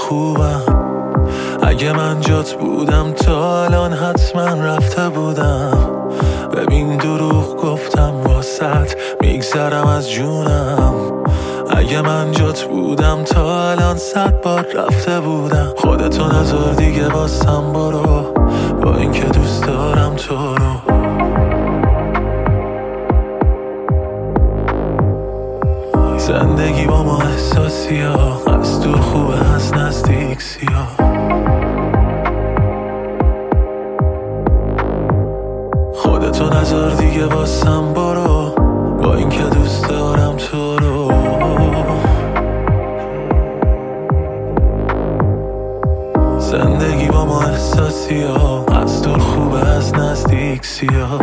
خوبم. اگه من جات بودم تا الان حتما رفته بودم. ببین دروغ گفتم واسط، میگذرم از جونم. اگه من جات بودم تا الان 100 بار رفته بودم. خودتو نذار دیگه واسم برو، با اینکه دوست دارم تو رو. زندگی با ما احساسی ها، از دور خوبه از نزدیک سیاه. خودتو نذار دیگه واسم برو، با اینکه دوست دارم تو رو. زندگی با ما احساسی ها، از دور خوبه از نزدیک سیاه.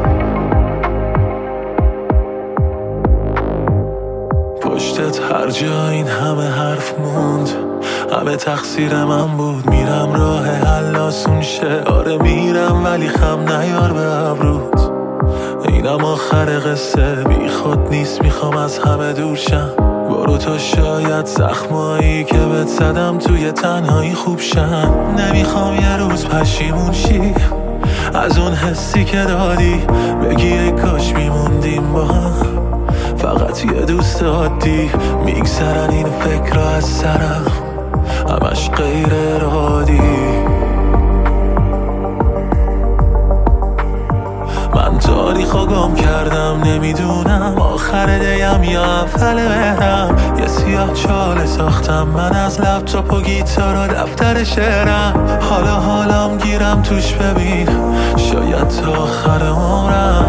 پشتت هر جا این همه حرف موند، همه تقصیر من بود. میرم راه حل آسون شه، آره میرم ولی خم نیار به ابروت. اینم آخر قصه، بی خود نیست میخوام از همه دور شم. برو تا شاید زخمایی که بهت زدم توی تنهایی خوب شن. نمیخوام یه روز پشیمون شی از اون حسی که دادی، بگی ای کاش میموندیم با هم. فقط یه دوست عادی، میگذرن این فکر از سرم، همش غیر ارادی. من تاریخو گم کردم، نمیدونم آخر دیم یا اول مهرم. یه سیاه چاله ساختم من از لپتاپ و گیتار و دفتر شعرم. حالم گیرم توش، ببین شاید تا آخر عمرم.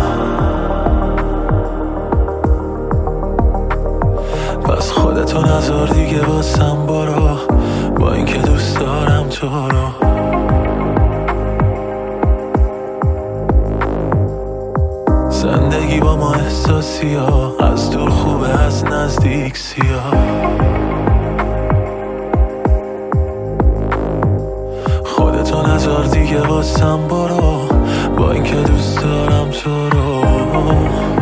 پس خودتو نذار دیگه واسم برو، با اینکه دوست دارم تو رو. زندگی با ما احساسی ها، از دور خوبه از نزدیک سیاه. خودتو نذار دیگه واسم برو، با اینکه دوست دارم تو رو.